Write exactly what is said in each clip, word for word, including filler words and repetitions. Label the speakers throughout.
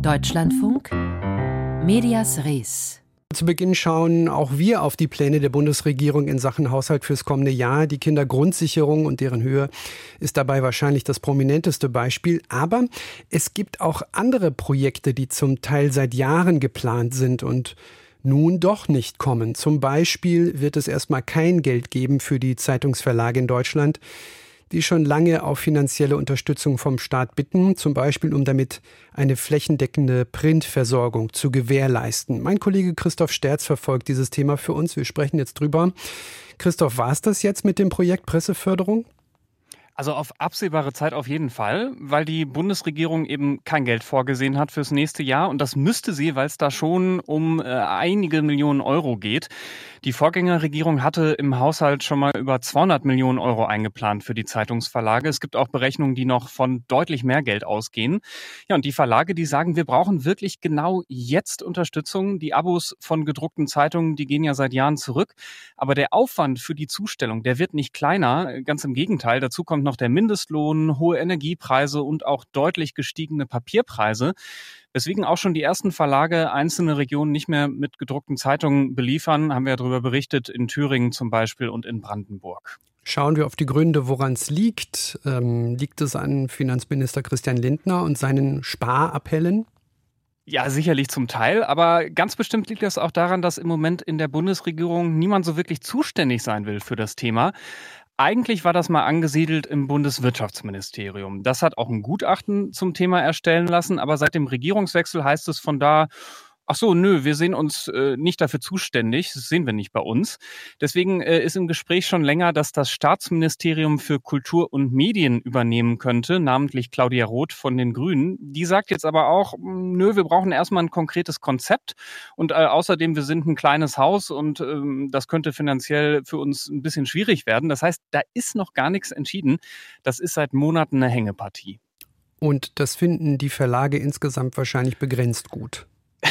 Speaker 1: Deutschlandfunk Medias Res.
Speaker 2: Zu Beginn schauen auch wir auf die Pläne der Bundesregierung in Sachen Haushalt fürs kommende Jahr. Die Kindergrundsicherung und deren Höhe ist dabei wahrscheinlich das prominenteste Beispiel. Aber es gibt auch andere Projekte, die zum Teil seit Jahren geplant sind und nun doch nicht kommen. Zum Beispiel wird es erstmal kein Geld geben für die Zeitungsverlage in Deutschland, die schon lange auf finanzielle Unterstützung vom Staat bitten, zum Beispiel um damit eine flächendeckende Printversorgung zu gewährleisten. Mein Kollege Christoph Sterz verfolgt dieses Thema für uns. Wir sprechen jetzt drüber. Christoph, war es das jetzt mit dem Projekt Presseförderung?
Speaker 3: Also auf absehbare Zeit auf jeden Fall, weil die Bundesregierung eben kein Geld vorgesehen hat fürs nächste Jahr. Und das müsste sie, weil es da schon um äh, einige Millionen Euro geht. Die Vorgängerregierung hatte im Haushalt schon mal über zweihundert Millionen Euro eingeplant für die Zeitungsverlage. Es gibt auch Berechnungen, die noch von deutlich mehr Geld ausgehen. Ja, und die Verlage, die sagen, wir brauchen wirklich genau jetzt Unterstützung. Die Abos von gedruckten Zeitungen, die gehen ja seit Jahren zurück. Aber der Aufwand für die Zustellung, der wird nicht kleiner. Ganz im Gegenteil, dazu kommt noch der Mindestlohn, hohe Energiepreise und auch deutlich gestiegene Papierpreise, weswegen auch schon die ersten Verlage einzelne Regionen nicht mehr mit gedruckten Zeitungen beliefern, haben wir ja darüber berichtet, in Thüringen zum Beispiel und in Brandenburg.
Speaker 2: Schauen wir auf die Gründe, woran es liegt. Ähm, liegt es an Finanzminister Christian Lindner und seinen Sparappellen?
Speaker 3: Ja, sicherlich zum Teil, aber ganz bestimmt liegt das auch daran, dass im Moment in der Bundesregierung niemand so wirklich zuständig sein will für das Thema. Eigentlich war das mal angesiedelt im Bundeswirtschaftsministerium. Das hat auch ein Gutachten zum Thema erstellen lassen, aber seit dem Regierungswechsel heißt es von da, ach so, nö, wir sehen uns äh, nicht dafür zuständig, das sehen wir nicht bei uns. Deswegen äh, ist im Gespräch schon länger, dass das Staatsministerium für Kultur und Medien übernehmen könnte, namentlich Claudia Roth von den Grünen. Die sagt jetzt aber auch, nö, wir brauchen erstmal ein konkretes Konzept und äh, außerdem, wir sind ein kleines Haus und ähm, das könnte finanziell für uns ein bisschen schwierig werden. Das heißt, da ist noch gar nichts entschieden. Das ist seit Monaten eine Hängepartie.
Speaker 2: Und das finden die Verlage insgesamt wahrscheinlich begrenzt gut.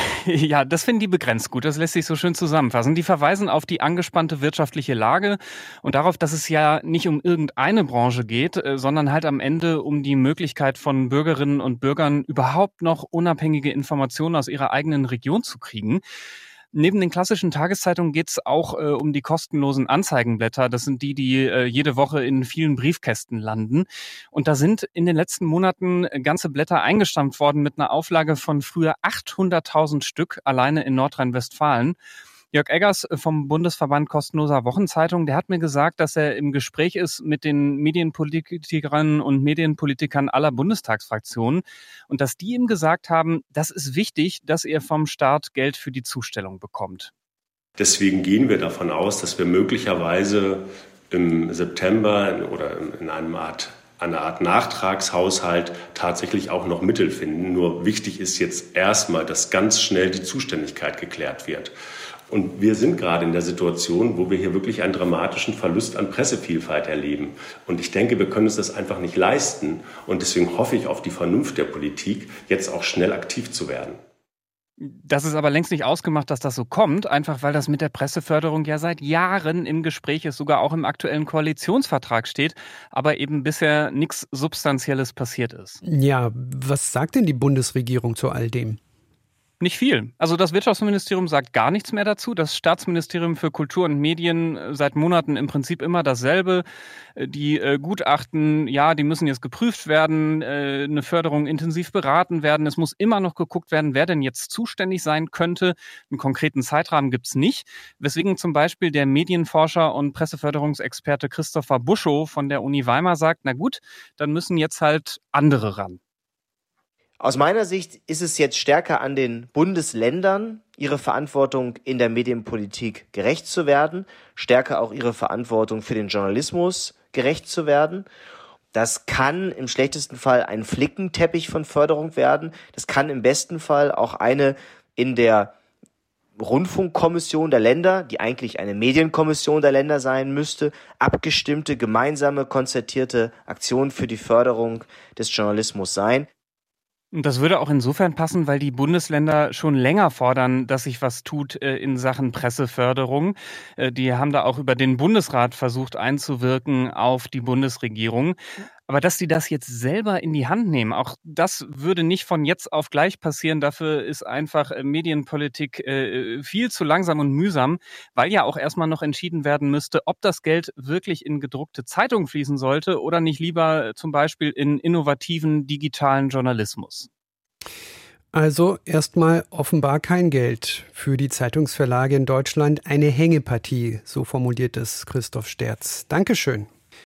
Speaker 3: Ja, das finden die begrenzt gut. Das lässt sich so schön zusammenfassen. Die verweisen auf die angespannte wirtschaftliche Lage und darauf, dass es ja nicht um irgendeine Branche geht, sondern halt am Ende um die Möglichkeit von Bürgerinnen und Bürgern, überhaupt noch unabhängige Informationen aus ihrer eigenen Region zu kriegen. Neben den klassischen Tageszeitungen geht es auch äh, um die kostenlosen Anzeigenblätter. Das sind die, die äh, jede Woche in vielen Briefkästen landen. Und da sind in den letzten Monaten ganze Blätter eingestampft worden mit einer Auflage von früher achthunderttausend Stück alleine in Nordrhein-Westfalen. Jörg Eggers vom Bundesverband Kostenloser Wochenzeitung, der hat mir gesagt, dass er im Gespräch ist mit den Medienpolitikerinnen und Medienpolitikern aller Bundestagsfraktionen und dass die ihm gesagt haben, das ist wichtig, dass ihr vom Staat Geld für die Zustellung bekommt.
Speaker 4: Deswegen gehen wir davon aus, dass wir möglicherweise im September oder in einem Art eine Art Nachtragshaushalt tatsächlich auch noch Mittel finden. Nur wichtig ist jetzt erstmal, dass ganz schnell die Zuständigkeit geklärt wird. Und wir sind gerade in der Situation, wo wir hier wirklich einen dramatischen Verlust an Pressevielfalt erleben. Und ich denke, wir können uns das einfach nicht leisten. Und deswegen hoffe ich auf die Vernunft der Politik, jetzt auch schnell aktiv zu werden.
Speaker 3: Das ist aber längst nicht ausgemacht, dass das so kommt, einfach weil das mit der Presseförderung ja seit Jahren im Gespräch ist, sogar auch im aktuellen Koalitionsvertrag steht, aber eben bisher nichts Substanzielles passiert ist.
Speaker 2: Ja, was sagt denn die Bundesregierung zu all dem?
Speaker 3: Nicht viel. Also das Wirtschaftsministerium sagt gar nichts mehr dazu. Das Staatsministerium für Kultur und Medien seit Monaten im Prinzip immer dasselbe. Die äh, Gutachten, ja, die müssen jetzt geprüft werden, äh, eine Förderung intensiv beraten werden. Es muss immer noch geguckt werden, wer denn jetzt zuständig sein könnte. Einen konkreten Zeitrahmen gibt's nicht. Weswegen zum Beispiel der Medienforscher und Presseförderungsexperte Christopher Buschow von der Uni Weimar sagt, na gut, dann müssen jetzt halt andere ran.
Speaker 5: Aus meiner Sicht ist es jetzt stärker an den Bundesländern, ihre Verantwortung in der Medienpolitik gerecht zu werden, stärker auch ihre Verantwortung für den Journalismus gerecht zu werden. Das kann im schlechtesten Fall ein Flickenteppich von Förderung werden. Das kann im besten Fall auch eine in der Rundfunkkommission der Länder, die eigentlich eine Medienkommission der Länder sein müsste, abgestimmte, gemeinsame, konzertierte Aktion für die Förderung des Journalismus sein.
Speaker 3: Das würde auch insofern passen, weil die Bundesländer schon länger fordern, dass sich was tut äh, in Sachen Presseförderung. Äh, die haben da auch über den Bundesrat versucht einzuwirken auf die Bundesregierung. Aber dass die das jetzt selber in die Hand nehmen, auch das würde nicht von jetzt auf gleich passieren. Dafür ist einfach Medienpolitik äh, viel zu langsam und mühsam, weil ja auch erstmal noch entschieden werden müsste, ob das Geld wirklich in gedruckte Zeitungen fließen sollte oder nicht lieber zum Beispiel in innovativen digitalen Journalismus.
Speaker 2: Also erstmal offenbar kein Geld für die Zeitungsverlage in Deutschland. Eine Hängepartie, so formuliert es Christoph Sterz. Dankeschön.